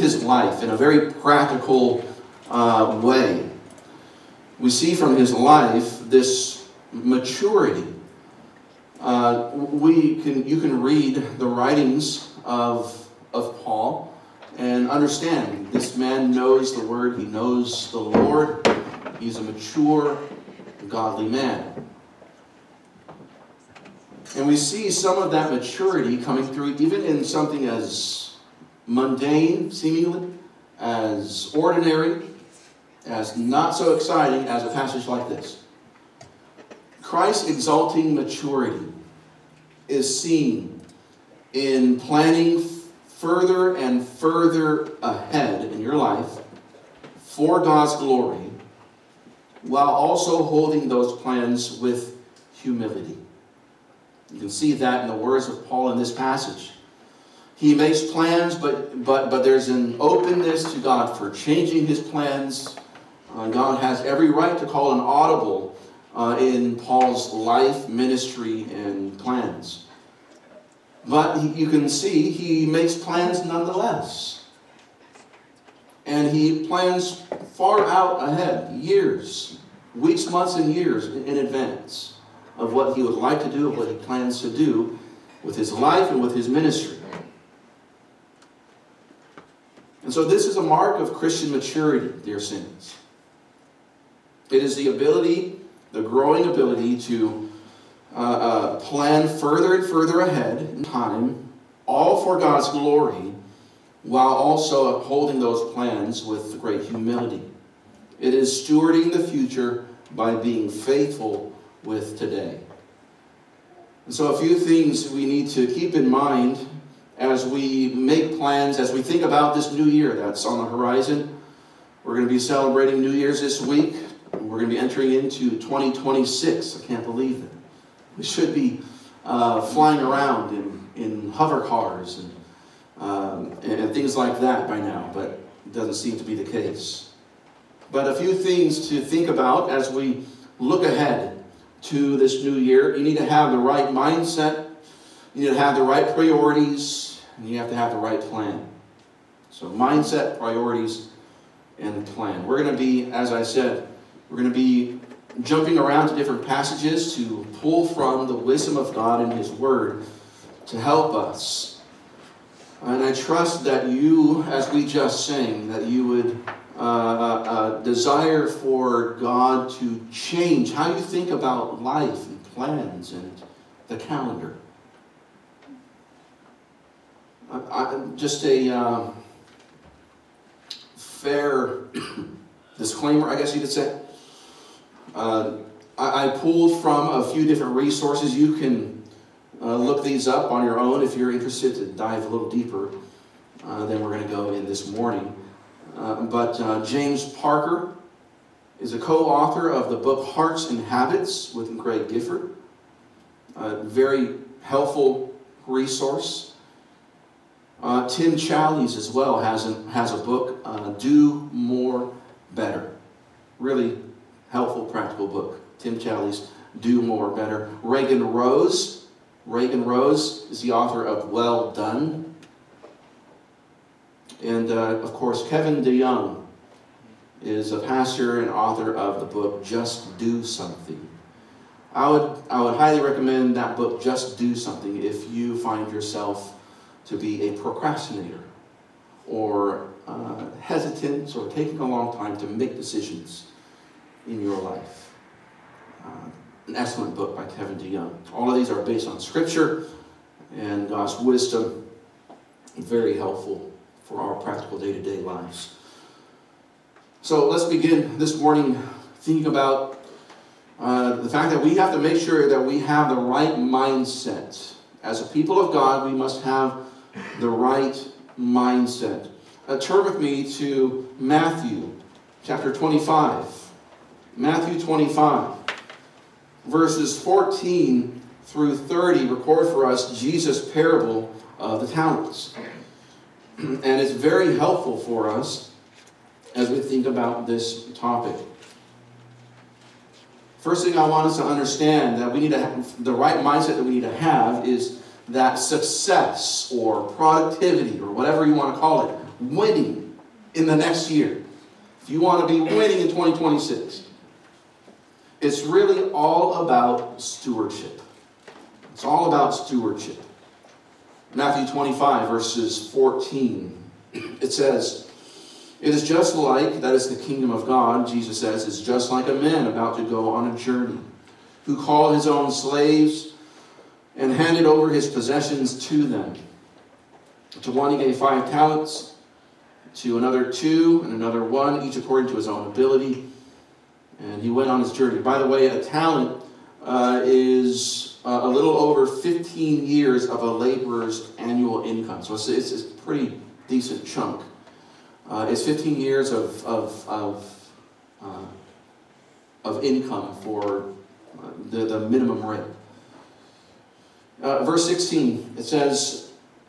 his life in a very practical way. We see from his life this maturity. You can read the writings of Paul and understand this man knows the Word, he knows the Lord, he's a mature, godly man. And we see some of that maturity coming through even in something as mundane, seemingly, as ordinary, as not so exciting as a passage like this. Christ's exalting maturity is seen in planning further and further ahead in your life for God's glory, while also holding those plans with humility. You can see that in the words of Paul in this passage. He makes plans, but there's an openness to God for changing his plans. God has every right to call an audible in Paul's life, ministry, and plans. But you can see he makes plans nonetheless. And he plans far out ahead, years, weeks, months, and years in advance of what he would like to do, of what he plans to do with his life and with his ministry. And so this is a mark of Christian maturity, dear saints. It is the ability, the growing ability to plan further and further ahead in time, all for God's glory, while also upholding those plans with great humility. It is stewarding the future by being faithful with today. And so a few things we need to keep in mind as we make plans, as we think about this new year that's on the horizon. We're going to be celebrating New Year's this week. We're going to be entering into 2026. I can't believe it. We should be flying around in hover cars and things like that by now, but it doesn't seem to be the case. But a few things to think about as we look ahead to this new year. You need to have the right mindset, you need to have the right priorities, and you have to have the right plan. So mindset, priorities, and plan. We're going to be, as I said, we're going to be jumping around to different passages to pull from the wisdom of God and His Word to help us. And I trust that you, as we just sang, that you would desire for God to change how you think about life and plans and the calendar. Just a fair disclaimer, I guess you could say. I pulled from a few different resources. You can look these up on your own if you're interested to dive a little deeper than we're going to go in this morning. But James Parker is a co-author of the book Hearts and Habits with Greg Gifford. A very helpful resource. Tim Challies as well has a book, Do More Better. Really helpful, practical book. Tim Challies, Do More Better. Reagan Rose is the author of Well Done. And, of course, Kevin DeYoung is a pastor and author of the book Just Do Something. I would highly recommend that book, Just Do Something, if you find yourself to be a procrastinator or hesitant or taking a long time to make decisions in your life. An excellent book by Kevin DeYoung. All of these are based on Scripture and God's wisdom. Very helpful for our practical day-to-day lives. So let's begin this morning thinking about the fact that we have to make sure that we have the right mindset. As a people of God, we must have the right mindset. Turn with me to Matthew chapter 25. Matthew 25, verses 14 through 30 record for us Jesus' parable of the talents. And it's very helpful for us as we think about this topic. First thing I want us to understand that we need to have, the right mindset that we need to have is that success or productivity or whatever you want to call it winning in the next year, if you want to be winning in 2026, it's really all about stewardship. It's all about stewardship. Matthew 25, verses 14, it says, "It is just like," that is the kingdom of God, Jesus says, "is just like a man about to go on a journey, who called his own slaves and handed over his possessions to them. To one he gave 5 talents, to another 2, and another 1, each according to his own ability. And he went on his journey." By the way, a talent is a little over 15 years of a laborer's annual income. So it's a pretty decent chunk. It's 15 years of income for the minimum rate. Verse 16, it says,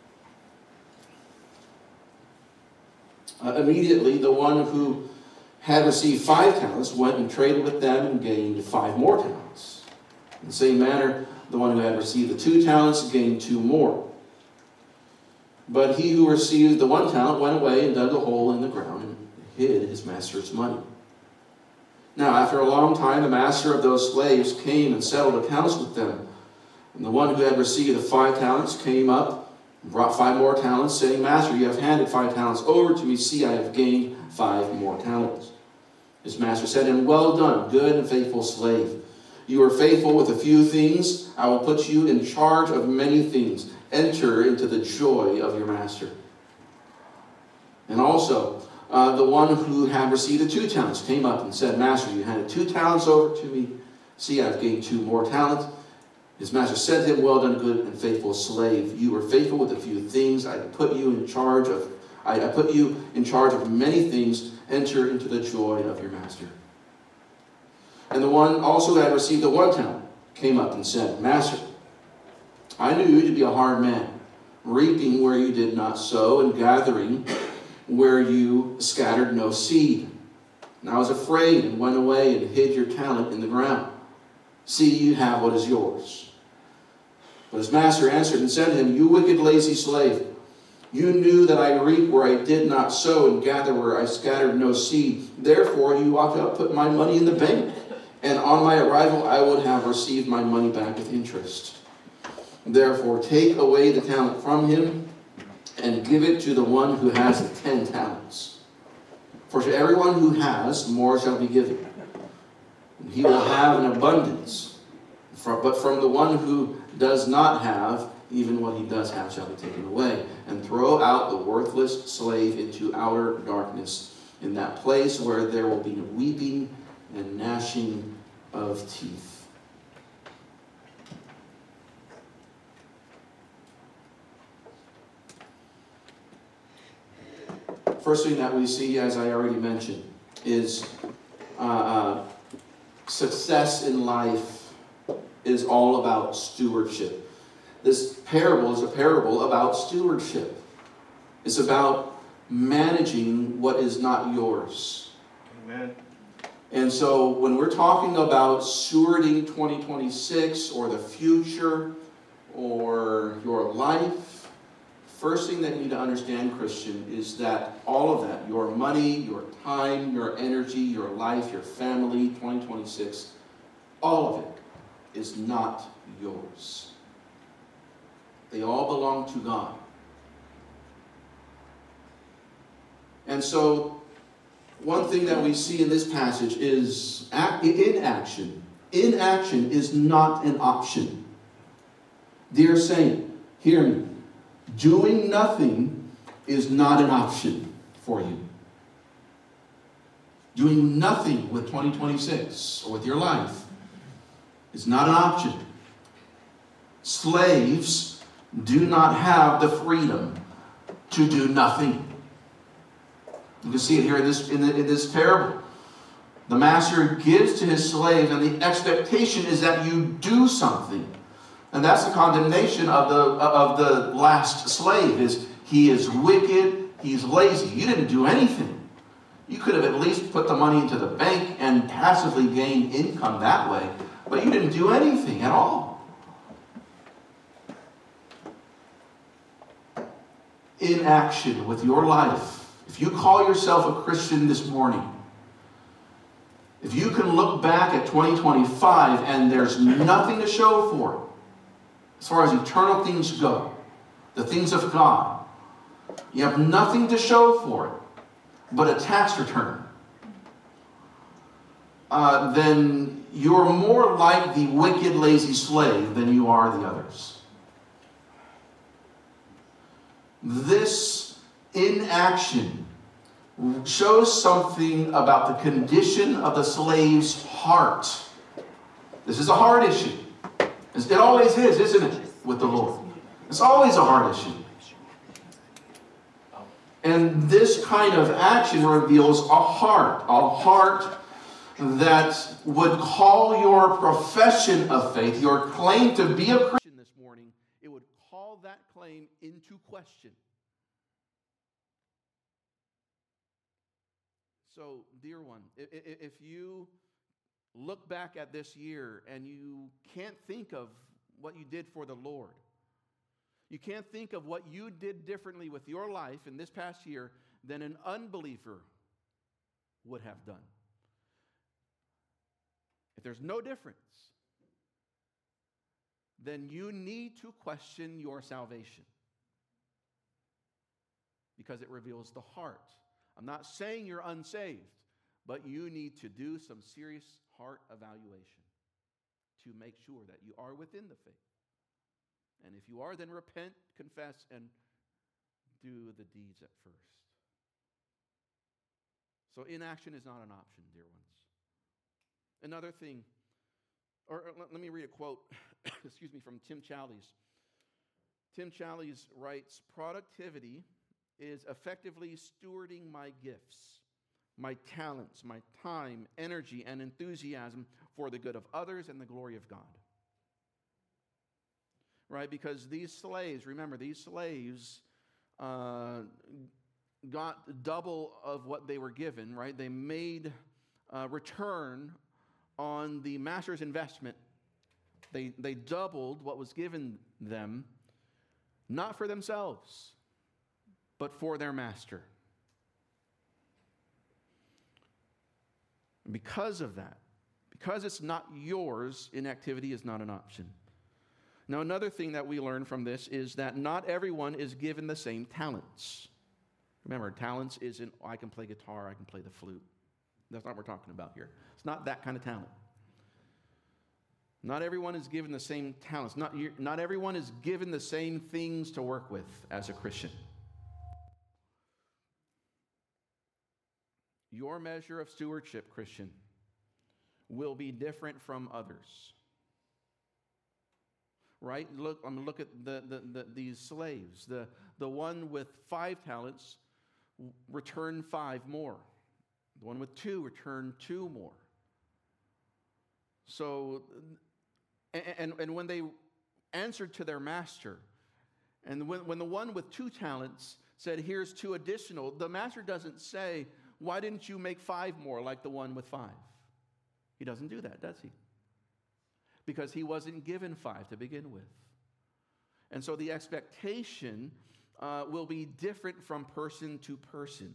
"Immediately the one who had received 5 talents went and traded with them and gained 5 more talents. In the same manner, the one who had received the 2 talents gained 2 more. But he who received the 1 talent went away and dug a hole in the ground and hid his master's money. Now, after a long time, the master of those slaves came and settled accounts with them. And the one who had received the 5 talents came up and brought 5 more talents, saying, 'Master, you have handed 5 talents over to me. See, I have gained 5 more talents.' His master said to him, 'Well done, good and faithful slave. You are faithful with a few things. I will put you in charge of many things. Enter into the joy of your master.' And also, the one who had received the 2 talents came up and said, 'Master, you handed 2 talents over to me. See, I have gained 2 more talents.' His master said to him, 'Well done, good and faithful slave. You were faithful with a few things. I put you in charge of many things. Enter into the joy of your master.' And the one also who had received the 1 talent came up and said, 'Master, I knew you to be a hard man, reaping where you did not sow, and gathering where you scattered no seed. And I was afraid and went away and hid your talent in the ground. See, you have what is yours.' But his master answered and said to him, 'You wicked, lazy slave. You knew that I reap where I did not sow and gather where I scattered no seed. Therefore, you ought to have put my money in the bank, and on my arrival I would have received my money back with interest. Therefore, take away the talent from him and give it to the one who has the 10 talents. For to everyone who has, more shall be given, and he will have an abundance. But from the one who does not have, even what he does have shall be taken away. And throw out the worthless slave into outer darkness, in that place where there will be weeping and gnashing of teeth.'" First thing that we see, as I already mentioned, is success in life is all about stewardship. This parable is a parable about stewardship. It's about managing what is not yours. Amen. And so when we're talking about stewarding 2026 or the future or your life, first thing that you need to understand, Christian, is that all of that, your money, your time, your energy, your life, your family, 2026, all of it is not yours. They all belong to God. And so, one thing that we see in this passage is inaction. Inaction is not an option. Dear saint, hear me. Doing nothing is not an option for you. Doing nothing with 2026 or with your life is not an option. Slaves do not have the freedom to do nothing. You can see it here in this parable. The master gives to his slave, and the expectation is that you do something. And that's the condemnation of the last slave, is he is wicked, he's lazy. You didn't do anything. You could have at least put the money into the bank and passively gained income that way, but you didn't do anything at all. Inaction with your life If you call yourself a Christian this morning, if you can look back at 2025 and there's nothing to show for it, as far as eternal things go, the things of God, you have nothing to show for it but a tax return, then you're more like the wicked, lazy slave than you are the others. This inaction shows something about the condition of the slave's heart. This is a hard issue. It always is, isn't it, with the Lord? It's always a hard issue. And this kind of action reveals a heart that would call your profession of faith, your claim to be a Christian this morning, it would call that claim into question. So, dear one, if you look back at this year and you can't think of what you did for the Lord, you can't think of what you did differently with your life in this past year than an unbeliever would have done. If there's no difference, then you need to question your salvation, because it reveals the heart. I'm not saying you're unsaved, but you need to do some serious heart evaluation to make sure that you are within the faith. And if you are, then repent, confess, and do the deeds at first. So inaction is not an option, dear ones. Another thing, or let me read a quote, excuse me, from Tim Challies. Tim Challies writes, "Productivity is effectively stewarding my gifts, my talents, my time, energy, and enthusiasm for the good of others and the glory of God." Right? Because these slaves, remember, these slaves got double of what they were given, right? They made return on the master's investment. They doubled what was given them, not for themselves, but for their master. And because of that, because it's not yours, inactivity is not an option. Now, another thing that we learn from this is that not everyone is given the same talents. Remember, talents isn't, I can play guitar, I can play the flute. That's not what we're talking about here. It's not that kind of talent. Not everyone is given the same talents. Not everyone is given the same things to work with as a Christian. Your measure of stewardship, Christian, will be different from others. Right? Look at these slaves. The one with 5 talents returned 5 more. The one with 2 returned 2 more. So, and when they answered to their master, and when the one with 2 talents said, "Here's 2 additional," the master doesn't say, "Why didn't you make 5 more like the one with 5? He doesn't do that, does he? Because he wasn't given 5 to begin with. And so the expectation will be different from person to person.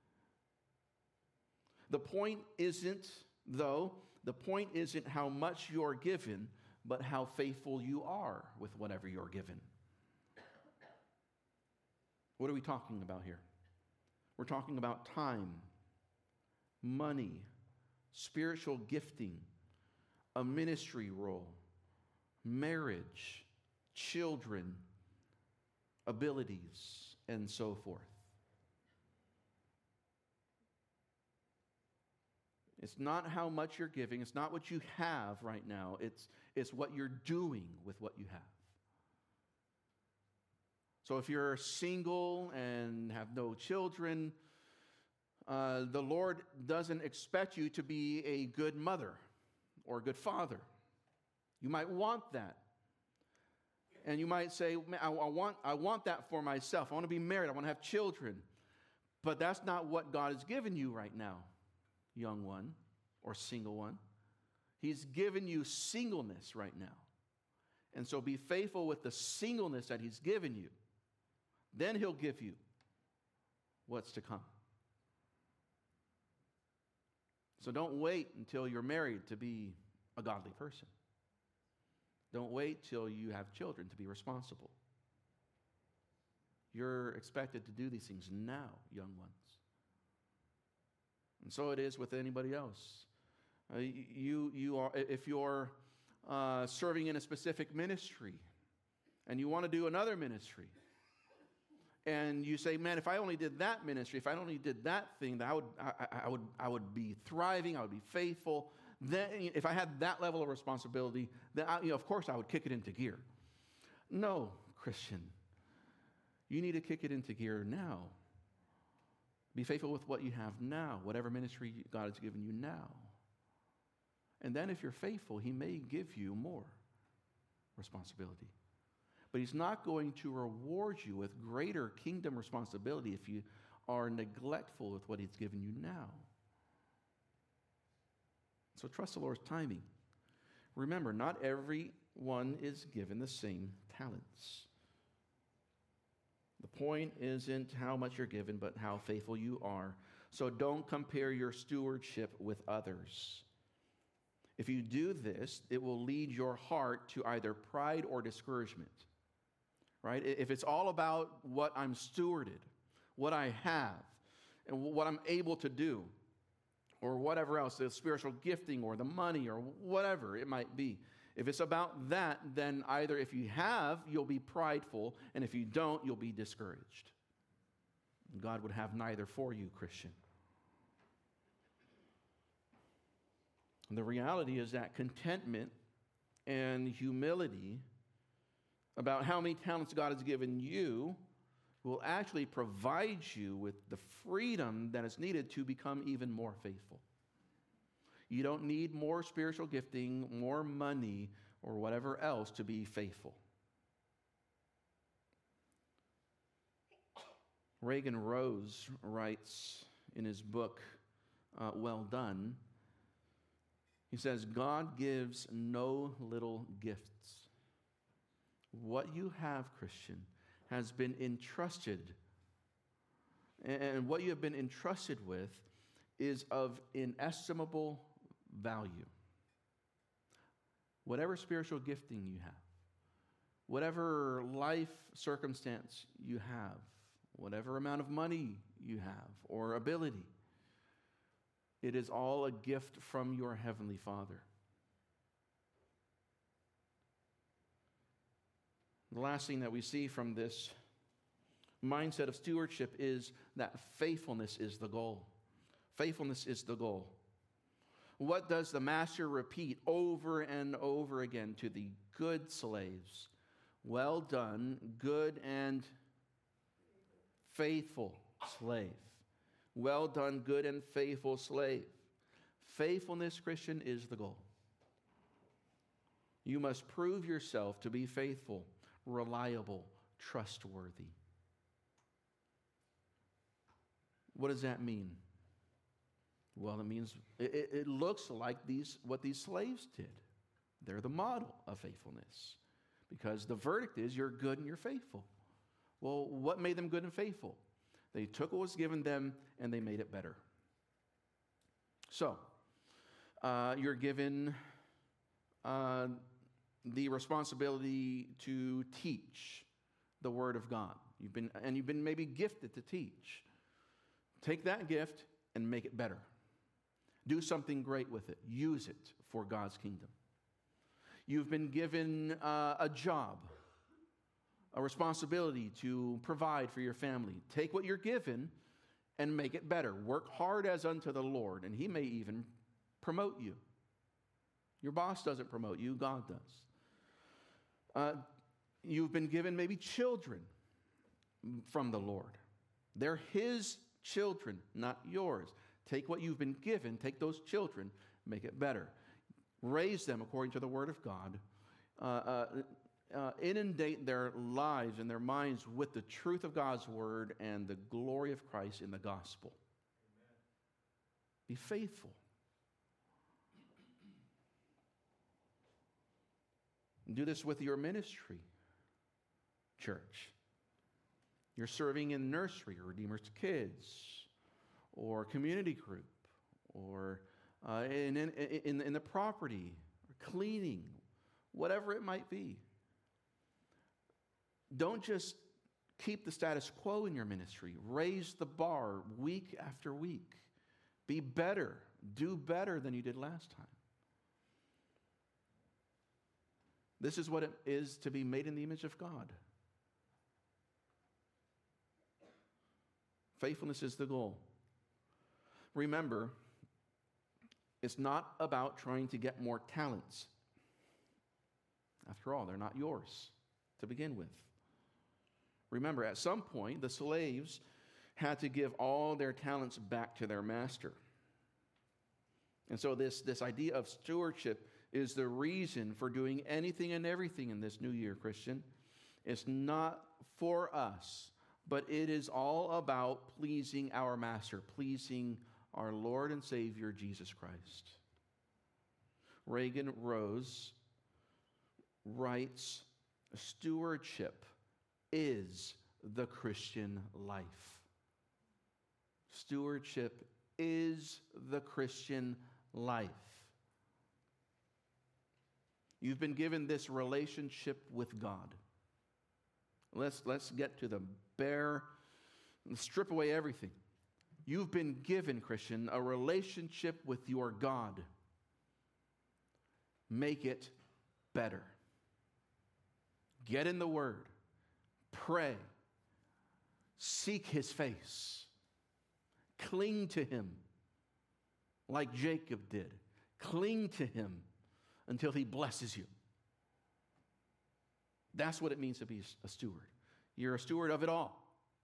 The point isn't how much you're given, but how faithful you are with whatever you're given. What are we talking about here? We're talking about time, money, spiritual gifting, a ministry role, marriage, children, abilities, and so forth. It's not how much you're giving. It's not what you have right now. It's what you're doing with what you have. So if you're single and have no children, the Lord doesn't expect you to be a good mother or a good father. You might want that. And you might say, I want that for myself. I want to be married. I want to have children. But that's not what God has given you right now, young one or single one. He's given you singleness right now. And so be faithful with the singleness that He's given you. Then He'll give you what's to come. So don't wait until you're married to be a godly person. Don't wait till you have children to be responsible. You're expected to do these things now, young ones. And so it is with anybody else. You are, if you're serving in a specific ministry and you want to do another ministry, and you say, man, if I only did that ministry, if I only did that thing, I would be thriving, I would be faithful. Then, if I had that level of responsibility, then of course I would kick it into gear. No, Christian, you need to kick it into gear now. Be faithful with what you have now, whatever ministry God has given you now. And then if you're faithful, He may give you more responsibility. But He's not going to reward you with greater kingdom responsibility if you are neglectful with what He's given you now. So trust the Lord's timing. Remember, not everyone is given the same talents. The point isn't how much you're given, but how faithful you are. So don't compare your stewardship with others. If you do this, it will lead your heart to either pride or discouragement. Right? If it's all about what I'm stewarded, what I have, and what I'm able to do, or whatever else, the spiritual gifting or the money or whatever it might be. If it's about that, then either if you have, you'll be prideful, and if you don't, you'll be discouraged. God would have neither for you, Christian. And the reality is that contentment and humility about how many talents God has given you will actually provide you with the freedom that is needed to become even more faithful. You don't need more spiritual gifting, more money, or whatever else to be faithful. Reagan Rose writes in his book, Well Done, he says, God gives no little gifts. What you have, Christian, has been entrusted. And what you have been entrusted with is of inestimable value. Whatever spiritual gifting you have, whatever life circumstance you have, whatever amount of money you have or ability, it is all a gift from your Heavenly Father. The last thing that we see from this mindset of stewardship is that faithfulness is the goal. Faithfulness is the goal. What does the master repeat over and over again to the good slaves? Well done, good and faithful slave. Well done, good and faithful slave. Faithfulness, Christian, is the goal. You must prove yourself to be faithful, reliable, trustworthy. What does that mean? Well, it means it looks like what these slaves did. They're the model of faithfulness because the verdict is you're good and you're faithful. Well, what made them good and faithful? They took what was given them and they made it better. So, you're given the responsibility to teach the Word of God. You've been maybe gifted to teach. Take that gift and make it better. Do something great with it. Use it for God's kingdom. You've been given a job, a responsibility to provide for your family. Take what you're given and make it better. Work hard as unto the Lord, and He may even promote you. Your boss doesn't promote you, God does. You've been given maybe children from the Lord. They're His children, not yours. Take what you've been given, take those children, make it better. Raise them according to the Word of God. Inundate their lives and their minds with the truth of God's Word and the glory of Christ in the gospel. Amen. Be faithful. Do this with your ministry, church. You're serving in nursery or Redeemer's Kids or community group or in the property, or cleaning, whatever it might be. Don't just keep the status quo in your ministry. Raise the bar week after week. Be better. Do better than you did last time. This is what it is to be made in the image of God. Faithfulness is the goal. Remember, it's not about trying to get more talents. After all, they're not yours to begin with. Remember, at some point, the slaves had to give all their talents back to their master. And so this idea of stewardship is the reason for doing anything and everything in this new year, Christian. It's not for us, but it is all about pleasing our master, pleasing our Lord and Savior, Jesus Christ. Reagan Rose writes, stewardship is the Christian life. Stewardship is the Christian life. You've been given this relationship with God. Let's get to the bare, strip away everything. You've been given, Christian, a relationship with your God. Make it better. Get in the Word. Pray. Seek His face. Cling to Him like Jacob did. Cling to Him until He blesses you. That's what it means to be a steward. You're a steward of it all.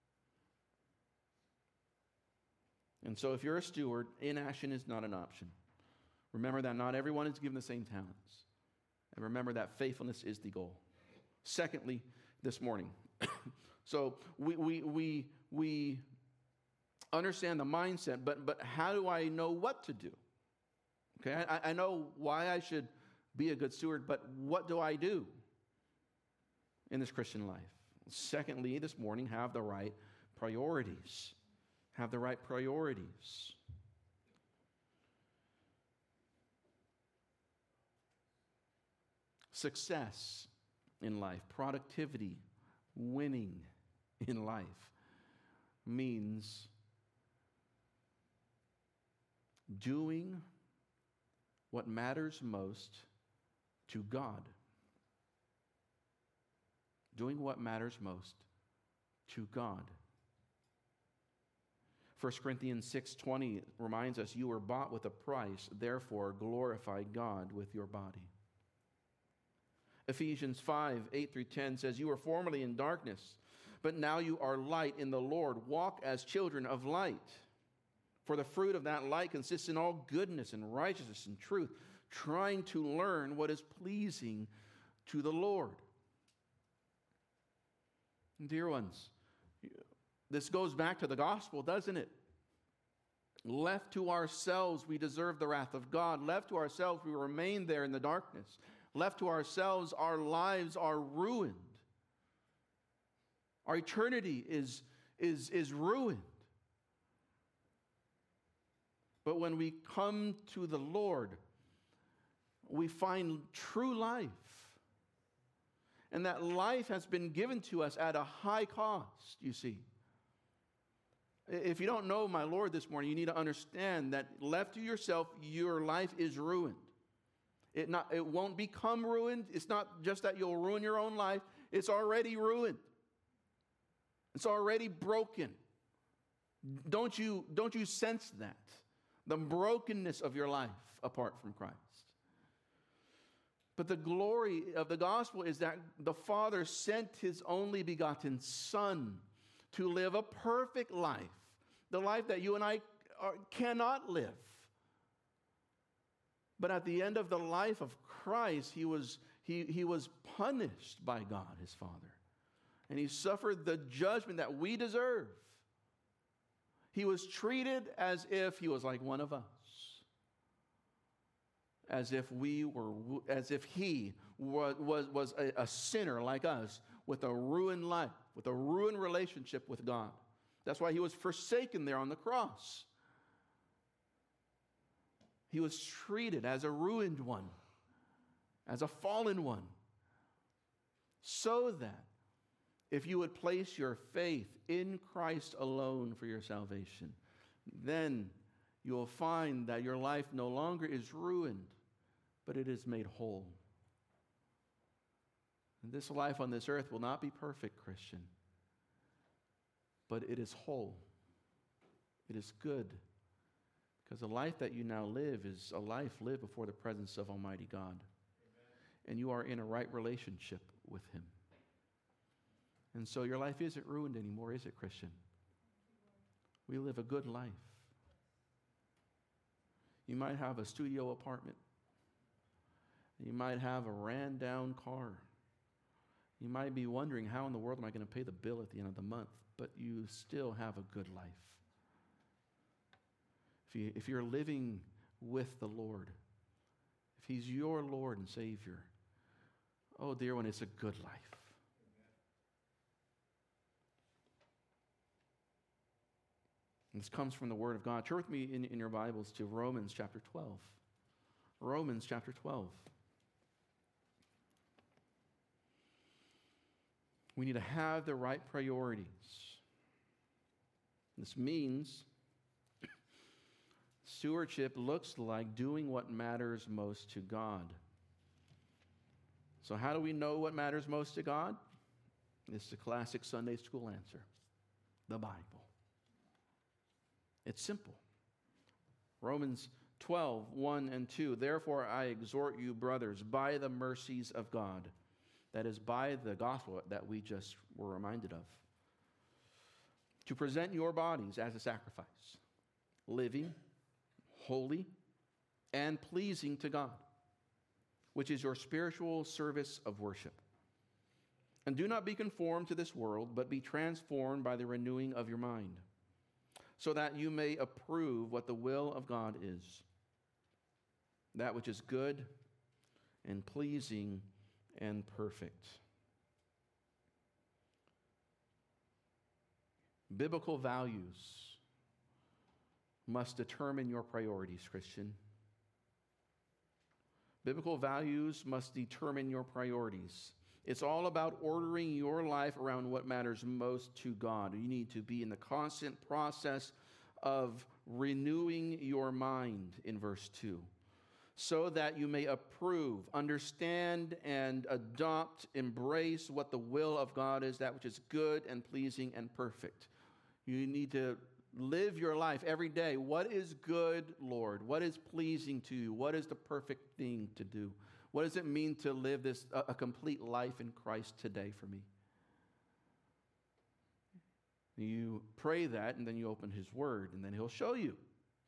And so if you're a steward, inaction is not an option. Remember that not everyone is given the same talents. And remember that faithfulness is the goal. Secondly, this morning, so we understand the mindset, but how do I know what to do? Okay, I know why I should be a good steward, but what do I do in this Christian life? Secondly, this morning, have the right priorities. Have the right priorities. Success in life, productivity, winning in life means doing what matters most to God. Doing what matters most to God. 1 Corinthians 6:20 reminds us, you were bought with a price, therefore glorify God with your body. Ephesians 5:8-10 says, you were formerly in darkness, but now you are light in the Lord. Walk as children of light. For the fruit of that light consists in all goodness and righteousness and truth, trying to learn what is pleasing to the Lord. Dear ones, this goes back to the gospel, doesn't it? Left to ourselves, we deserve the wrath of God. Left to ourselves, we remain there in the darkness. Left to ourselves, our lives are ruined. Our eternity is ruined. But when we come to the Lord, we find true life. And that life has been given to us at a high cost, you see. If you don't know my Lord this morning, you need to understand that left to yourself, your life is ruined. It won't become ruined. It's not just that you'll ruin your own life. It's already ruined. It's already broken. Don't you sense that? The brokenness of your life apart from Christ. But the glory of the gospel is that the Father sent His only begotten Son to live a perfect life, the life that you and I cannot live. But at the end of the life of Christ, he was punished by God, His Father. And He suffered the judgment that we deserve. He was treated as if He was like one of us. As if He was a sinner like us with a ruined life, with a ruined relationship with God. That's why He was forsaken there on the cross. He was treated as a ruined one, as a fallen one, so that if you would place your faith in Christ alone for your salvation, then you will find that your life no longer is ruined, but it is made whole. And this life on this earth will not be perfect, Christian, but it is whole. It is good. Because the life that you now live is a life lived before the presence of Almighty God. Amen. And you are in a right relationship with Him. And so your life isn't ruined anymore, is it, Christian? We live a good life. You might have a studio apartment. You might have a ran-down car. You might be wondering, how in the world am I going to pay the bill at the end of the month? But you still have a good life. If you're living with the Lord, if He's your Lord and Savior, oh, dear one, it's a good life. And this comes from the Word of God. Turn with me in your Bibles to Romans chapter 12. Romans chapter 12. We need to have the right priorities. This means stewardship looks like doing what matters most to God. So how do we know what matters most to God? It's the classic Sunday school answer: the Bible. It's simple. Romans 12, 1 and 2. Therefore I exhort you, brothers, by the mercies of God, that is, by the gospel that we just were reminded of, to present your bodies as a sacrifice, living, holy, and pleasing to God, which is your spiritual service of worship. And do not be conformed to this world, but be transformed by the renewing of your mind, so that you may approve what the will of God is, that which is good and pleasing and perfect. Biblical values must determine your priorities, Christian. Biblical values must determine your priorities. It's all about ordering your life around what matters most to God. You need to be in the constant process of renewing your mind in verse 2, so that you may approve, understand, and adopt, embrace what the will of God is, that which is good and pleasing and perfect. You need to live your life every day. What is good, Lord? What is pleasing to you? What is the perfect thing to do? What does it mean to live a complete life in Christ today for me? You pray that, and then you open His Word, and then He'll show you.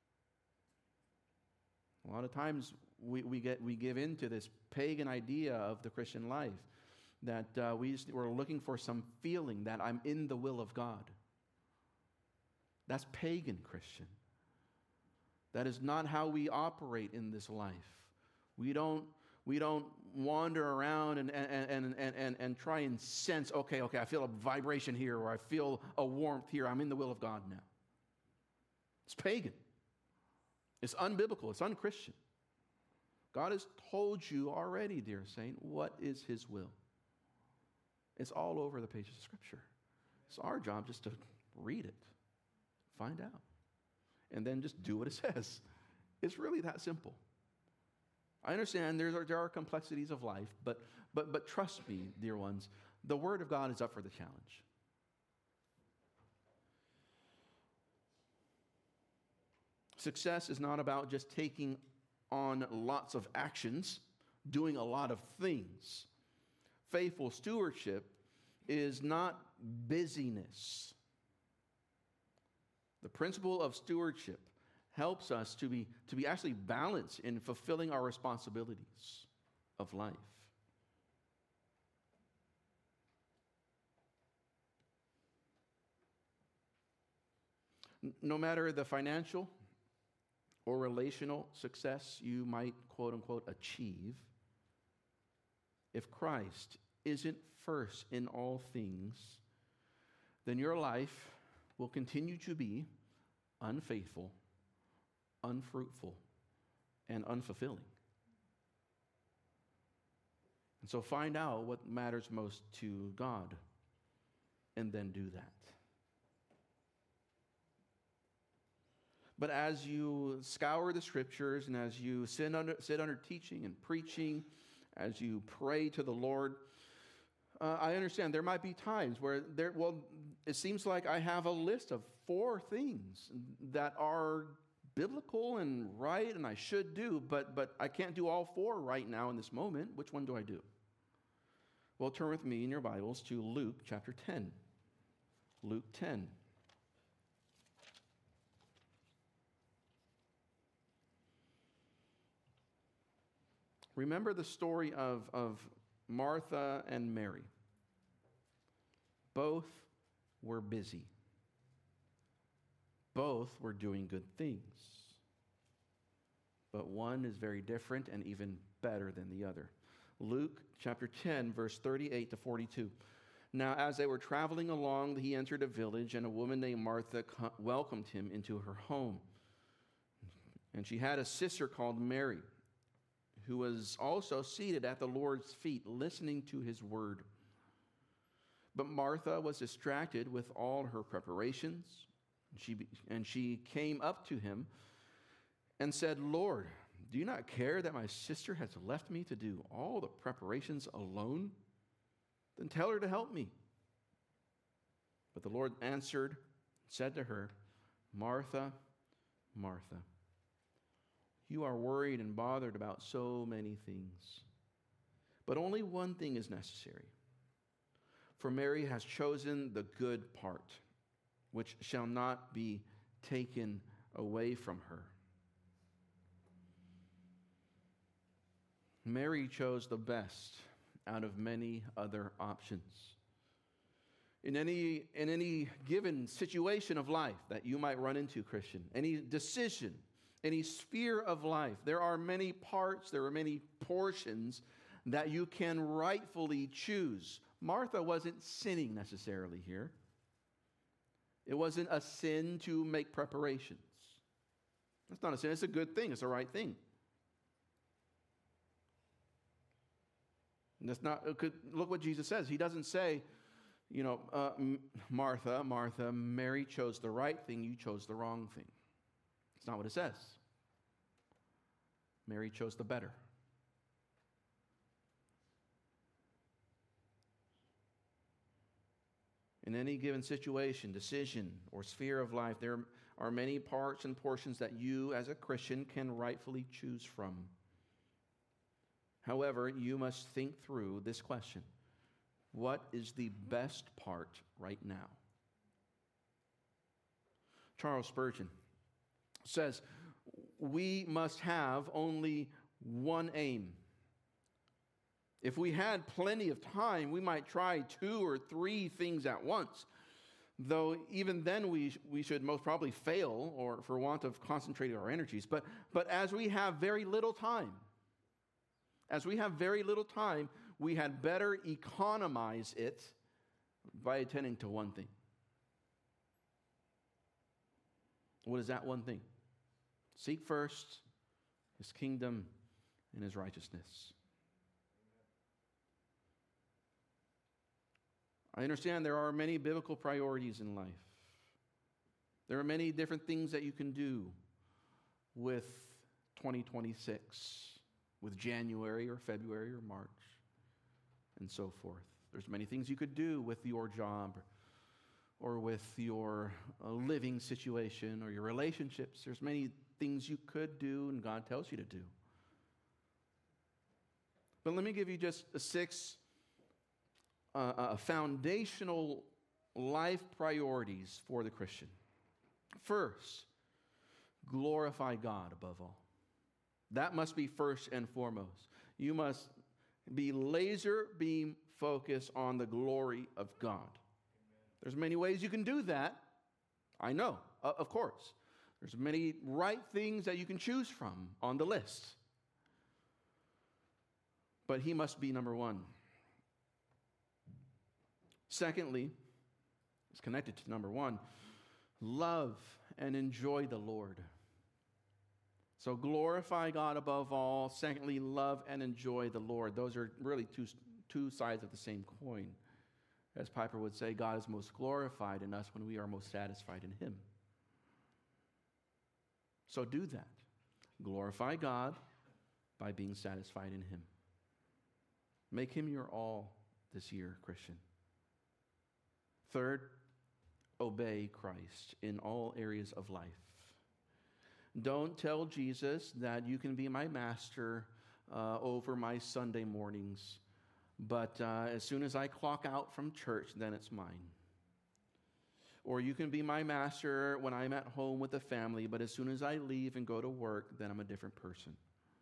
A lot of times we give into this pagan idea of the Christian life, that we're looking for some feeling that I'm in the will of God. That's pagan, Christian. That is not how we operate in this life. We don't wander around and try and sense, okay, I feel a vibration here, or I feel a warmth here. I'm in the will of God now. It's pagan. It's unbiblical. It's unchristian. God has told you already, dear saint, what is His will. It's all over the pages of Scripture. It's our job just to read it, find out, and then just do what it says. It's really that simple. I understand there are complexities of life, but trust me, dear ones, the Word of God is up for the challenge. Success is not about just taking on lots of actions, doing a lot of things. Faithful stewardship is not busyness. The principle of stewardship helps us to be actually balanced in fulfilling our responsibilities of life. No matter the financial or relational success you might, quote unquote, achieve, if Christ isn't first in all things, then your life will continue to be unfaithful, unfruitful, and unfulfilling. And so find out what matters most to God and then do that. But as you scour the scriptures and as you sit under teaching and preaching, as you pray to the Lord, I understand there might be times where it seems like I have a list of 4 things that are biblical and right and I should do, but I can't do all 4 right now in this moment. Which one do I do? Well, turn with me in your Bibles to Luke chapter 10. Luke 10. Remember the story of Martha and Mary. Both were busy. Both were doing good things. But one is very different and even better than the other. Luke chapter 10, verse 38 to 42. Now, as they were traveling along, he entered a village, and a woman named Martha welcomed him into her home. And she had a sister called Mary, who was also seated at the Lord's feet, listening to his word. But Martha was distracted with all her preparations, and she came up to him and said, "Lord, do you not care that my sister has left me to do all the preparations alone? Then tell her to help me." But the Lord answered and said to her, "Martha, Martha, you are worried and bothered about so many things, but only one thing is necessary. For Mary has chosen the good part, which shall not be taken away from her." Mary chose the best out of many other options. In any given situation of life that you might run into, Christian, any decision, any sphere of life, there are many parts, there are many portions that you can rightfully choose. Martha wasn't sinning necessarily here. It wasn't a sin to make preparations. That's not a sin. It's a good thing. It's the right thing. And that's not. Look what Jesus says. He doesn't say, Martha, Martha, Mary chose the right thing. You chose the wrong thing. It's not what it says. Mary chose the better. In any given situation, decision, or sphere of life, there are many parts and portions that you as a Christian can rightfully choose from. However, you must think through this question: what is the best part right now? Charles Spurgeon says, we must have only one aim. If we had plenty of time, we might try 2 or 3 things at once, though even then we should most probably fail or for want of concentrating our energies. But as we have very little time, we had better economize it by attending to one thing. What is that one thing? Seek first his kingdom and his righteousness. I understand there are many biblical priorities in life. There are many different things that you can do with 2026, with January or February or March, and so forth. There's many things you could do with your job or with your living situation or your relationships. There's many things you could do and God tells you to do. But let me give you just 6 foundational life priorities for the Christian. First, glorify God above all. That must be first and foremost. You must be laser beam focused on the glory of God. There's many ways you can do that. I know, of course. There's many right things that you can choose from on the list. But he must be number one. Secondly, it's connected to number one, love and enjoy the Lord. So glorify God above all. Secondly, love and enjoy the Lord. Those are really two sides of the same coin. As Piper would say, God is most glorified in us when we are most satisfied in Him. So do that. Glorify God by being satisfied in Him. Make Him your all this year, Christian. Third, obey Christ in all areas of life. Don't tell Jesus that you can be my master over my Sunday mornings, but as soon as I clock out from church, then it's mine. Or you can be my master when I'm at home with the family, but as soon as I leave and go to work, then I'm a different person.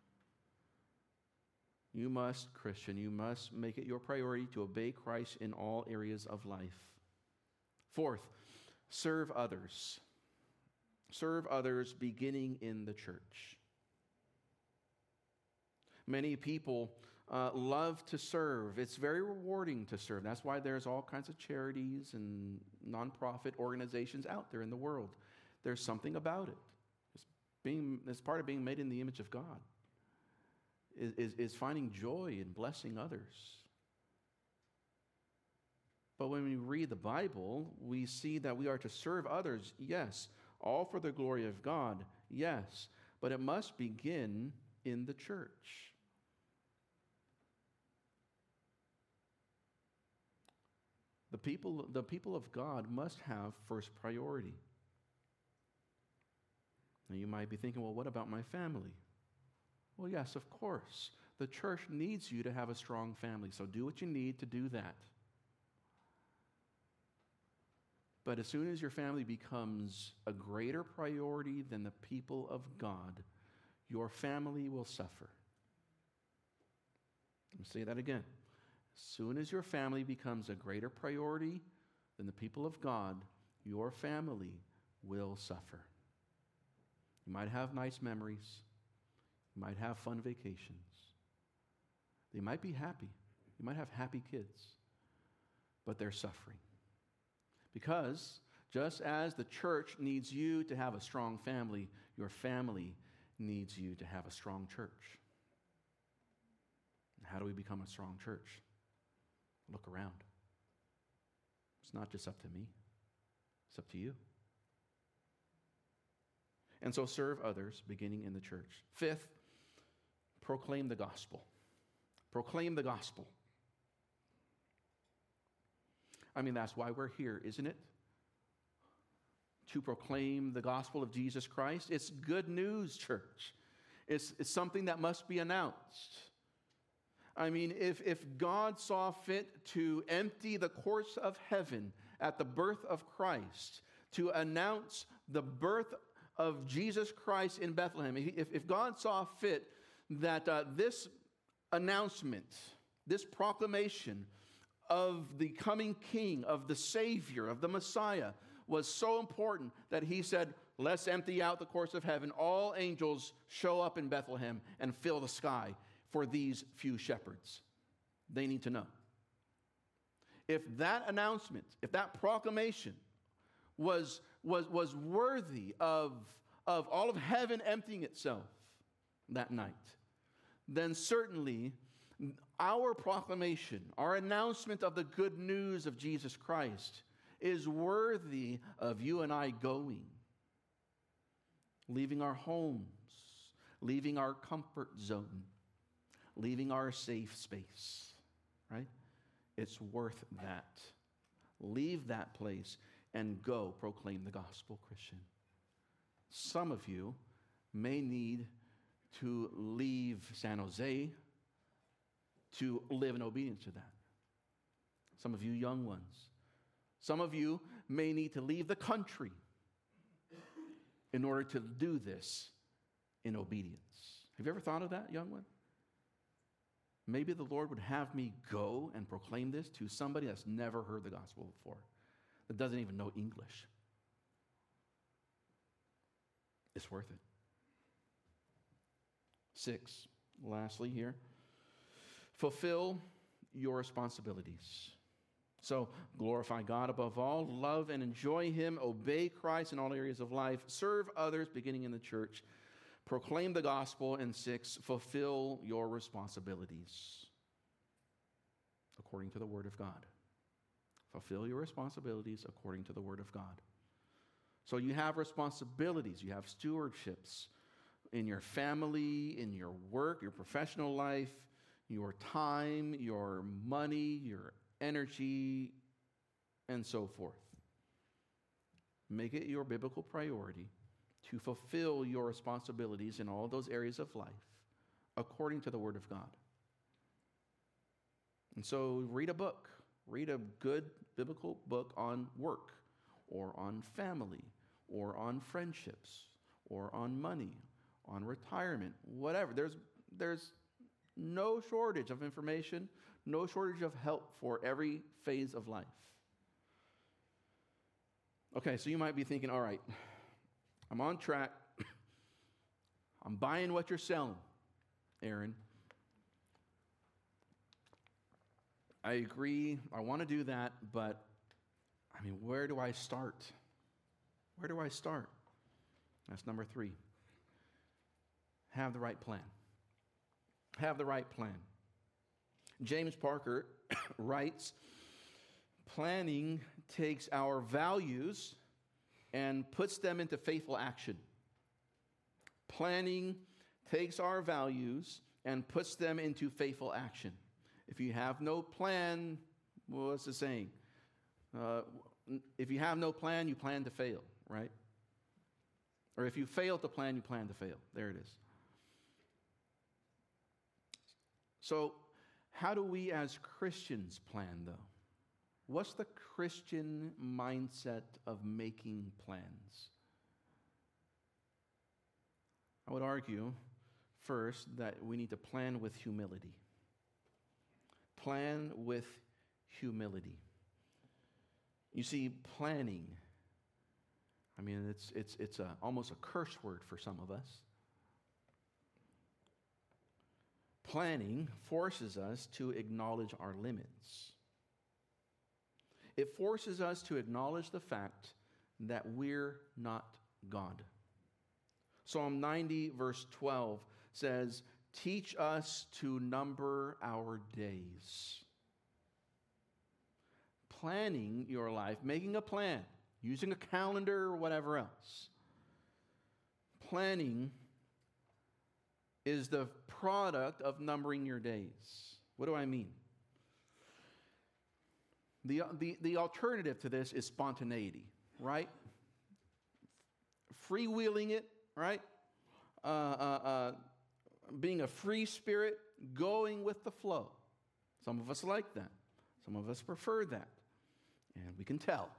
You must, Christian, you must make it your priority to obey Christ in all areas of life. Fourth, serve others. Serve others beginning in the church. Many people love to serve. It's very rewarding to serve. That's why there's all kinds of charities and nonprofit organizations out there in the world. There's something about it. It's part of being made in the image of God. Is finding joy in blessing others. But when we read the Bible, we see that we are to serve others, yes, all for the glory of God, yes, but it must begin in the church. The people of God must have first priority. Now you might be thinking, well, what about my family? Well, yes, of course. The church needs you to have a strong family, so do what you need to do that. But as soon as your family becomes a greater priority than the people of God, your family will suffer. Let me say that again. As soon as your family becomes a greater priority than the people of God, your family will suffer. You might have nice memories. You might have fun vacations. They might be happy. You might have happy kids. But they're suffering. Because just as the church needs you to have a strong family, your family needs you to have a strong church. How do we become a strong church? Look around. It's not just up to me. It's up to you. And so serve others, beginning in the church. Fifth, proclaim the gospel. Proclaim the gospel. I mean, that's why we're here, isn't it? To proclaim the gospel of Jesus Christ. It's good news, church. It's something that must be announced. I mean, if God saw fit to empty the courts of heaven at the birth of Christ, to announce the birth of Jesus Christ in Bethlehem, if God saw fit that this announcement, this proclamation of the coming King, of the Savior, of the Messiah, was so important that He said, let's empty out the courts of heaven. All angels show up in Bethlehem and fill the sky for these few shepherds. They need to know. If that announcement, if that proclamation was worthy of all of heaven emptying itself that night, then certainly our proclamation, our announcement of the good news of Jesus Christ is worthy of you and I going, leaving our homes, leaving our comfort zone, leaving our safe space, right? It's worth that. Leave that place and go proclaim the gospel, Christian. Some of you may need to leave San Jose to live in obedience to that. Some of you young ones. Some of you may need to leave the country in order to do this in obedience. Have you ever thought of that, young one? Maybe the Lord would have me go and proclaim this to somebody that's never heard the gospel before, that doesn't even know English. It's worth it. 6, lastly here, fulfill your responsibilities. So glorify God above all, love and enjoy Him, obey Christ in all areas of life, serve others, beginning in the church, Proclaim the gospel. And 6, fulfill your responsibilities according to the word of God. Fulfill your responsibilities according to the word of God. So you have responsibilities, you have stewardships in your family, in your work, your professional life, your time, your money, your energy, and so forth. Make it your biblical priority to fulfill your responsibilities in all those areas of life according to the Word of God. And so read a book. Read a good biblical book on work or on family or on friendships or on money, on retirement, whatever. There's no shortage of information, no shortage of help for every phase of life. Okay, so you might be thinking, all right, I'm on track. I'm buying what you're selling, Aaron. I agree. I want to do that, but I mean, where do I start? Where do I start? That's number 3. Have the right plan. Have the right plan. James Parker writes, planning takes our values and puts them into faithful action. Planning takes our values and puts them into faithful action. If you have no plan, what's the saying? If you have no plan, you plan to fail, right? Or if you fail to plan, you plan to fail. There it is. So, how do we as Christians plan, though? What's the Christian mindset of making plans? I would argue, first, that we need to plan with humility. Plan with humility. You see, planning, I mean, it's almost a curse word for some of us. Planning forces us to acknowledge our limits. It forces us to acknowledge the fact that we're not God. Psalm 90, verse 12 says, teach us to number our days. Planning your life, making a plan, using a calendar or whatever else. Planning is the product of numbering your days. What do I mean? The alternative to this is spontaneity, right? Freewheeling it, right? Being a free spirit, going with the flow. Some of us like that. Some of us prefer that. And we can tell.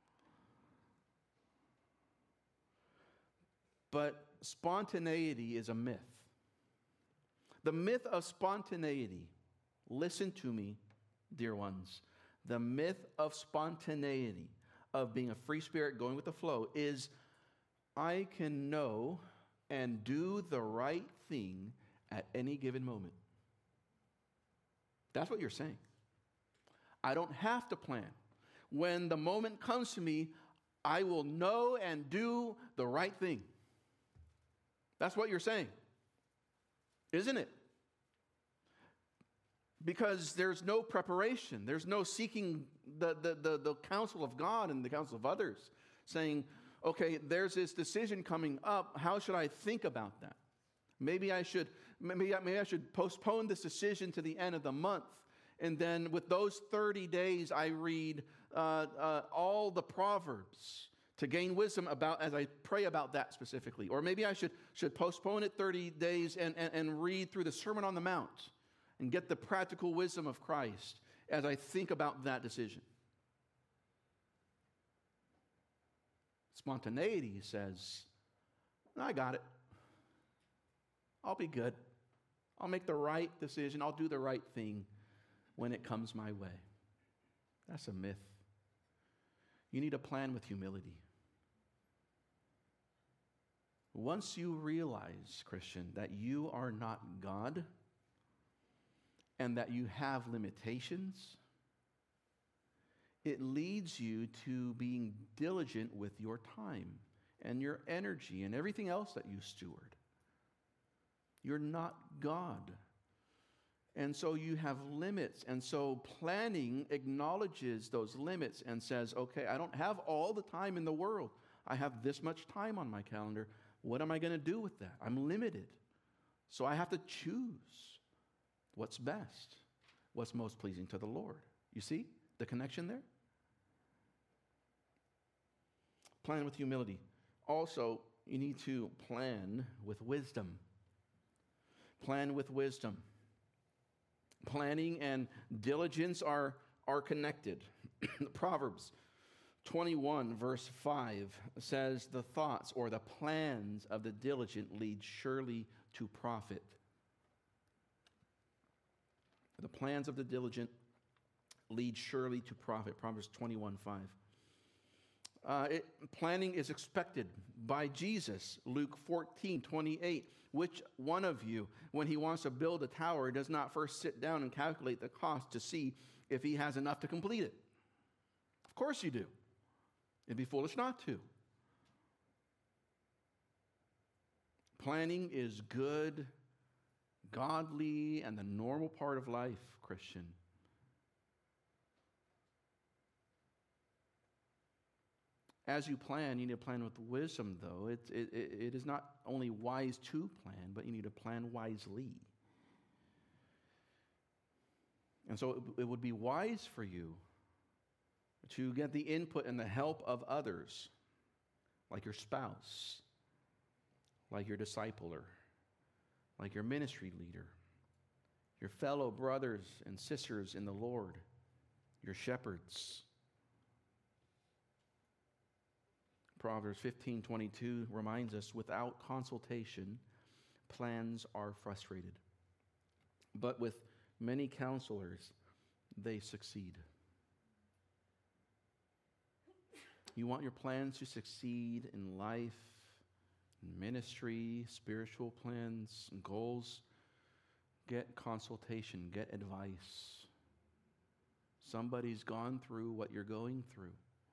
But spontaneity is a myth. The myth of spontaneity, listen to me, dear ones. The myth of spontaneity, of being a free spirit going with the flow, is I can know and do the right thing at any given moment. That's what you're saying. I don't have to plan. When the moment comes to me, I will know and do the right thing. That's what you're saying, isn't it? Because there's no preparation. There's no seeking the counsel of God and the counsel of others, saying, okay, there's this decision coming up. How should I think about that? Maybe I should postpone this decision to the end of the month. And then with those 30 days, I read all the Proverbs to gain wisdom about, as I pray about that specifically. Or maybe I should postpone it 30 days and read through the Sermon on the Mount and get the practical wisdom of Christ as I think about that decision. Spontaneity says, I got it. I'll be good. I'll make the right decision. I'll do the right thing when it comes my way. That's a myth. You need a plan with humility. Once you realize, Christian, that you are not God and that you have limitations, it leads you to being diligent with your time and your energy and everything else that you steward. You're not God. And so you have limits. And so planning acknowledges those limits and says, okay, I don't have all the time in the world. I have this much time on my calendar. What am I going to do with that? I'm limited. So I have to choose what's best, what's most pleasing to the Lord. You see the connection there? Plan with humility. Also, you need to plan with wisdom. Plan with wisdom. Planning and diligence are connected. Proverbs 21 verse 5 says, the thoughts or the plans of the diligent lead surely to profit. The plans of the diligent lead surely to profit. Proverbs 21 5. Planning is expected by Jesus. Luke 14:28. Which one of you, when he wants to build a tower, does not first sit down and calculate the cost to see if he has enough to complete it? Of course you do. It'd be foolish not to. Planning is good, godly, and the normal part of life, Christian. As you plan, you need to plan with wisdom, though. It is not only wise to plan, but you need to plan wisely. And so it would be wise for you to get the input and the help of others, like your spouse, like your discipler, like your ministry leader, your fellow brothers and sisters in the Lord, your shepherds. Proverbs 15:22 reminds us, without consultation, plans are frustrated. But with many counselors, they succeed. You want your plans to succeed in life, in ministry, spiritual plans, and goals? Get consultation, get advice. Somebody's gone through what you're going through.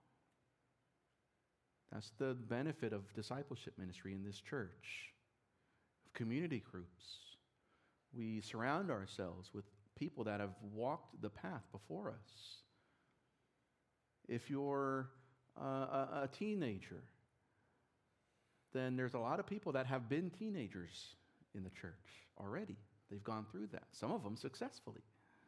That's the benefit of discipleship ministry in this church, of community groups. We surround ourselves with people that have walked the path before us. If you're a teenager, then there's a lot of people that have been teenagers in the church already. They've gone through that, some of them successfully.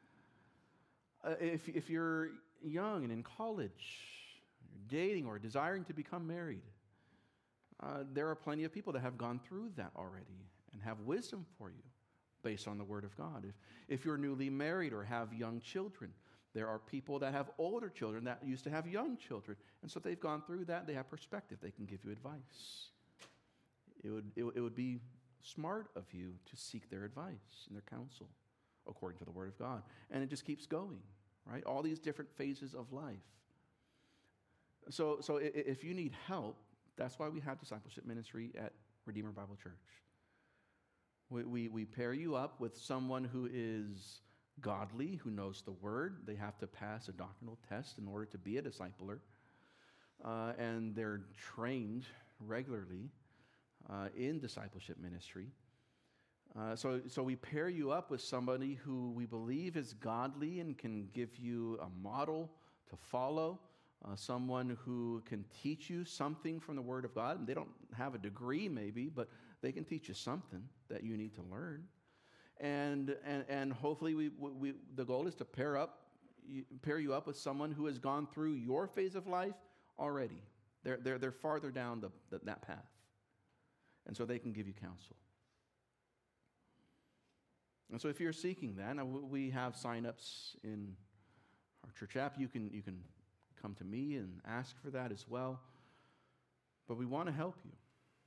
If you're young and in college, you're dating or desiring to become married, there are plenty of people that have gone through that already and have wisdom for you based on the Word of God. If you're newly married or have young children, there are people that have older children that used to have young children, and so they've gone through that. They have perspective. They can give you advice. It would be smart of you to seek their advice and their counsel according to the Word of God. And it just keeps going, right? All these different phases of life. So if you need help, that's why we have discipleship ministry at Redeemer Bible Church. We pair you up with someone who is godly, who knows the Word. They have to pass a doctrinal test in order to be a discipler. And they're trained regularly in discipleship ministry. So we pair you up with somebody who we believe is godly and can give you a model to follow. Someone who can teach you something from the Word of God. And they don't have a degree maybe, but they can teach you something that you need to learn. And hopefully the goal is to pair you up with someone who has gone through your phase of life already. They're farther down that path. And so they can give you counsel. And so if you're seeking that, now we have sign-ups in our church app. You can come to me and ask for that as well. But we want to help you.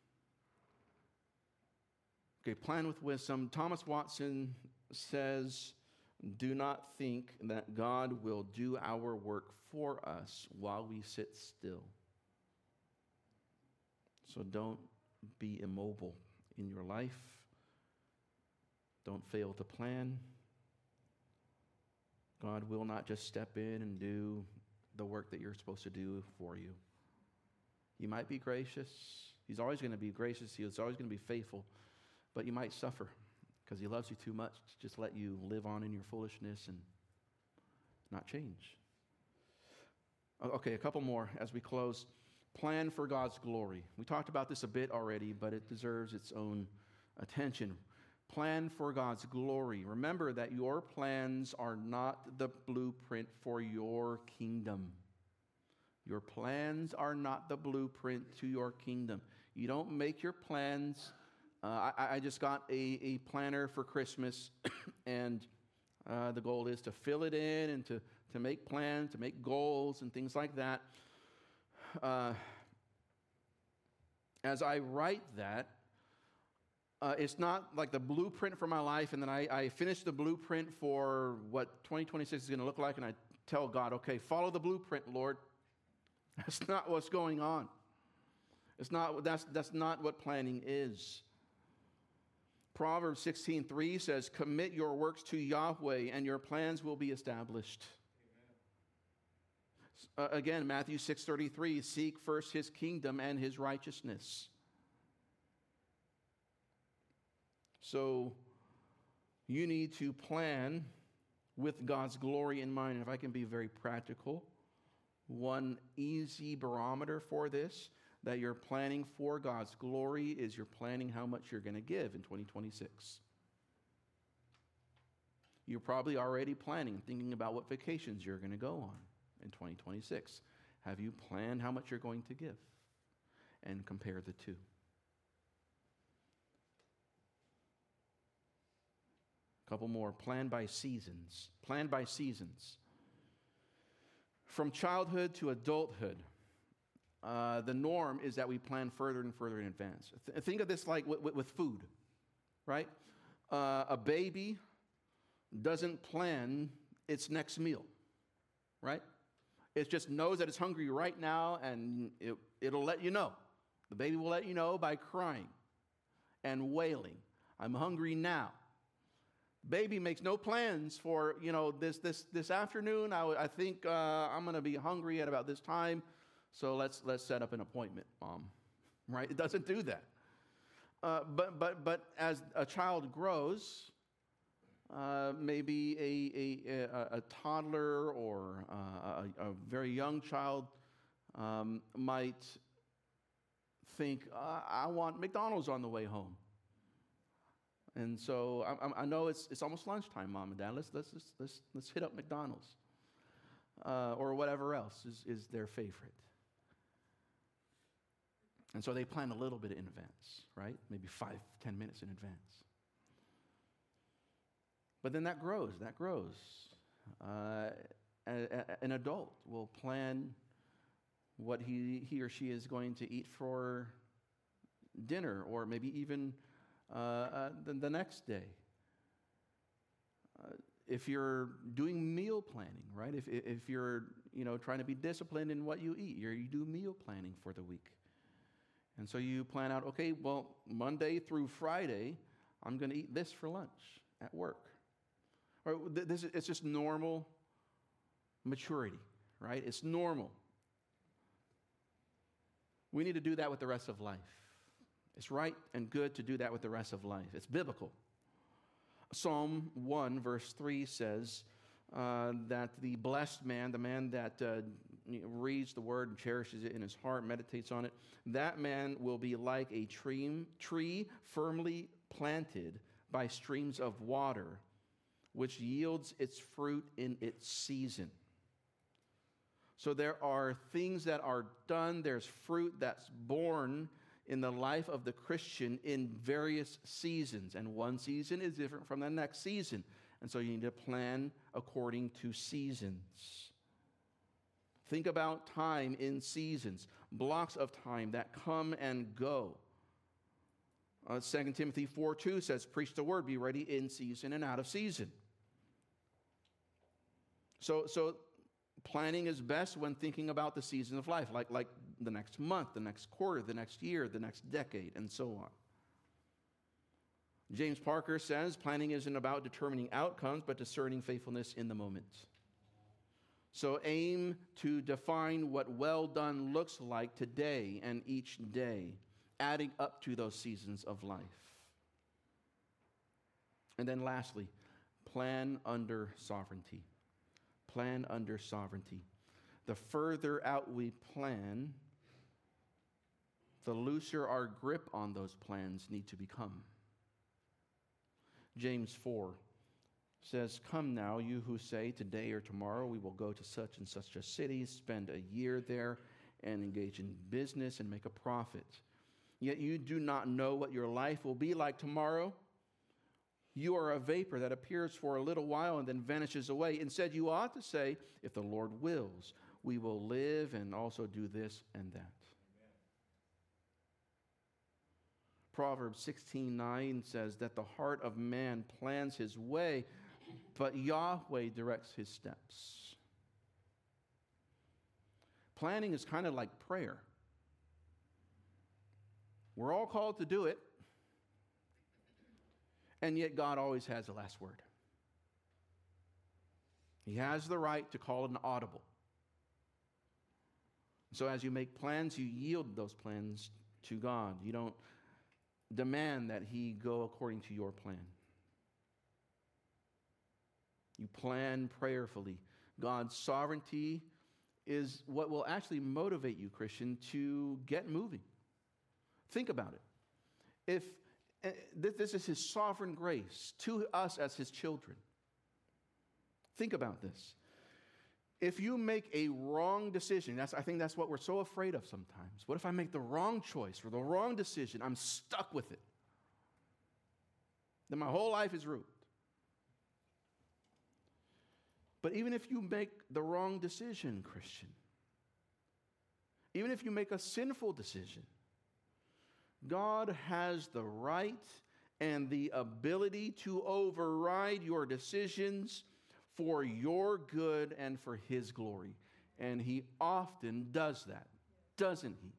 Okay, plan with wisdom. Thomas Watson says, do not think that God will do our work for us while we sit still. So don't be immobile in your life. Don't fail to plan. God will not just step in and do the work that you're supposed to do for you. You might be gracious. He's always going to be gracious. He's always going to be faithful. But you might suffer. because he loves you too much to just let you live on in your foolishness and not change. Okay, a couple more as we close. Plan for God's glory. We talked about this a bit already, but it deserves its own attention. Plan for God's glory. Remember that your plans are not the blueprint for your kingdom. Your plans are not the blueprint to your kingdom. You don't make your plans. I just got a planner for Christmas, and the goal is to fill it in and to make plans, to make goals and things like that. As I write that, it's not like the blueprint for my life, and then I finish the blueprint for what 2026 is going to look like, and I tell God, okay, follow the blueprint, Lord. That's not what's going on. That's not what planning is. Proverbs 16:3 says, commit your works to Yahweh, and your plans will be established. Again, Matthew 6:33, seek first his kingdom and his righteousness. So you need to plan with God's glory in mind. And if I can be very practical, one easy barometer for this, that you're planning for God's glory, is you're planning how much you're going to give in 2026. You're probably already planning, thinking about what vacations you're going to go on in 2026. Have you planned how much you're going to give? And compare the two. A couple more. Plan by seasons. Plan by seasons. From childhood to adulthood, the norm is that we plan further and further in advance. Think of this like with food, right? A baby doesn't plan its next meal, right? It just knows that it's hungry right now, and it'll let you know. The baby will let you know by crying and wailing. I'm hungry now. Baby makes no plans for, this afternoon. I think I'm going to be hungry at about this time, so let's set up an appointment, Mom. Right? It doesn't do that. But as a child grows, maybe a toddler or a very young child might think, I want McDonald's on the way home. And so I know it's almost lunchtime, Mom and Dad. Let's hit up McDonald's, or whatever else is their favorite. And so they plan a little bit in advance, right? Maybe 5-10 minutes in advance. But then that grows. An adult will plan what he or she is going to eat for dinner, or maybe even the next day. If you're doing meal planning, right? If you're trying to be disciplined in what you eat, you do meal planning for the week. And so you plan out, okay, well, Monday through Friday, I'm going to eat this for lunch at work. Or it's just normal maturity, right? It's normal. We need to do that with the rest of life. It's right and good to do that with the rest of life. It's biblical. Psalm 1, verse 3 says that the blessed man, the man that reads the word and cherishes it in his heart, meditates on it, that man will be like a tree firmly planted by streams of water, which yields its fruit in its season. So there are things that are done, there's fruit that's born in the life of the Christian in various seasons. And one season is different from the next season. And so you need to plan according to seasons. Think about time in seasons, blocks of time that come and go. 2 Timothy 4:2 says, preach the word, be ready in season and out of season. So planning is best when thinking about the season of life, like the next month, the next quarter, the next year, the next decade, and so on. James Parker says, planning isn't about determining outcomes, but discerning faithfulness in the moment. So aim to define what well done looks like today and each day, adding up to those seasons of life. And then lastly, plan under sovereignty. Plan under sovereignty. The further out we plan, the looser our grip on those plans need to become. James 4 says, "Come now, you who say, today or tomorrow we will go to such and such a city, spend a year there, and engage in business and make a profit. Yet you do not know what your life will be like tomorrow. You are a vapor that appears for a little while and then vanishes away. Instead, you ought to say, if the Lord wills, we will live and also do this and that." Amen. Proverbs 16:9 says that the heart of man plans his way, but Yahweh directs his steps. Planning is kind of like prayer. We're all called to do it, and yet God always has the last word. He has the right to call it an audible. So as you make plans, you yield those plans to God. You don't demand that He go according to your plan. You plan prayerfully. God's sovereignty is what will actually motivate you, Christian, to get moving. Think about it. If this is His sovereign grace to us as His children. Think about this. If you make a wrong decision, I think that's what we're so afraid of sometimes. What if I make the wrong choice or the wrong decision? I'm stuck with it. Then my whole life is ruined. But even if you make the wrong decision, Christian, even if you make a sinful decision, God has the right and the ability to override your decisions for your good and for His glory. And He often does that, doesn't He?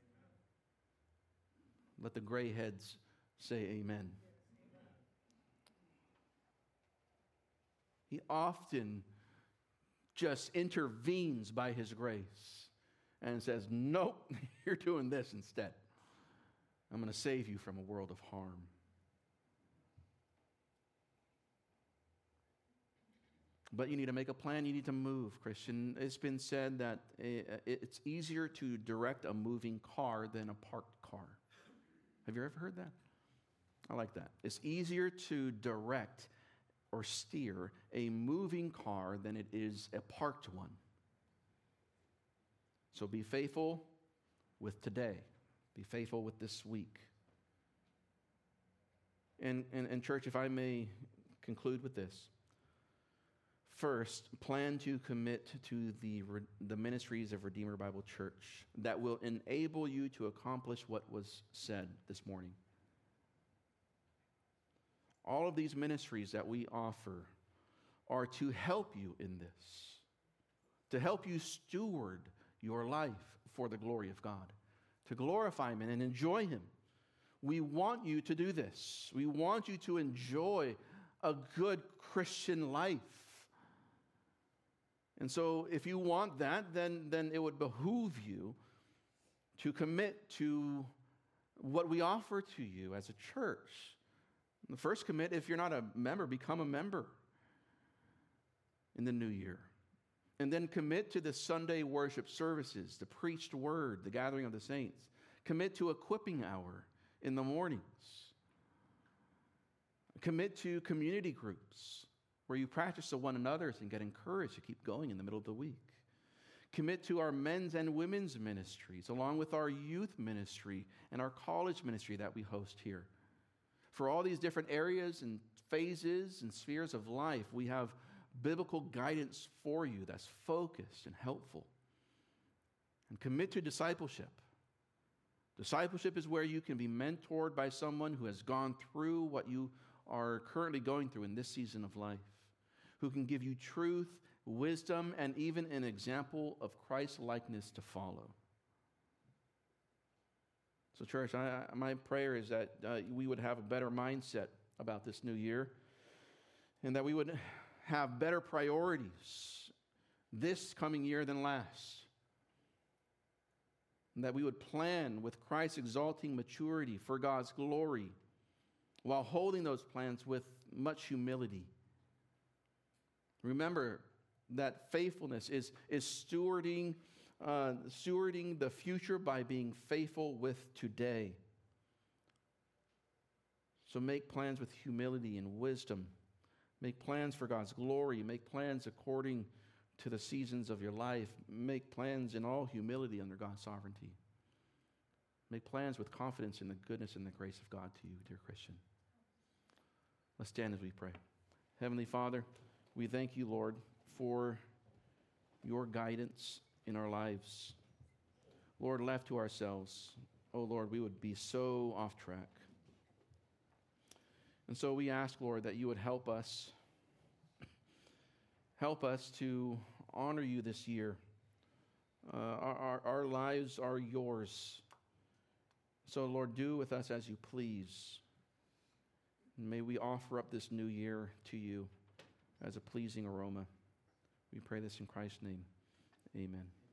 Let the gray heads say amen. He often just intervenes by His grace and says, nope, you're doing this instead. I'm going to save you from a world of harm. But you need to make a plan. You need to move, Christian. It's been said that it's easier to direct a moving car than a parked car. Have you ever heard that? I like that. It's easier to direct or steer a moving car than it is a parked one. So be faithful with today. Be faithful with this week. And church, if I may conclude with this. First, plan to commit to the ministries of Redeemer Bible Church that will enable you to accomplish what was said this morning. All of these ministries that we offer are to help you in this, to help you steward your life for the glory of God, to glorify Him and enjoy Him. We want you to do this. We want you to enjoy a good Christian life. And so if you want that, then it would behoove you to commit to what we offer to you as a church. The first commit, if you're not a member, become a member in the new year. And then commit to the Sunday worship services, the preached word, the gathering of the saints. Commit to equipping hour in the mornings. Commit to community groups where you practice to one another and get encouraged to keep going in the middle of the week. Commit to our men's and women's ministries, along with our youth ministry and our college ministry that we host here. For all these different areas and phases and spheres of life, we have biblical guidance for you that's focused and helpful. And commit to discipleship. Discipleship is where you can be mentored by someone who has gone through what you are currently going through in this season of life, who can give you truth, wisdom, and even an example of Christ-likeness to follow. So church, my prayer is that we would have a better mindset about this new year and that we would have better priorities this coming year than last. And that we would plan with Christ-exalting maturity for God's glory while holding those plans with much humility. Remember that faithfulness is stewarding the future by being faithful with today. So make plans with humility and wisdom. Make plans for God's glory. Make plans according to the seasons of your life. Make plans in all humility under God's sovereignty. Make plans with confidence in the goodness and the grace of God to you, dear Christian. Let's stand as we pray. Heavenly Father, we thank you, Lord, for your guidance in our lives. Lord, left to ourselves, oh Lord, we would be so off track. And so we ask, Lord, that you would help us to honor you this year. Our lives are yours. So, Lord, do with us as you please. And may we offer up this new year to you as a pleasing aroma. We pray this in Christ's name. Amen.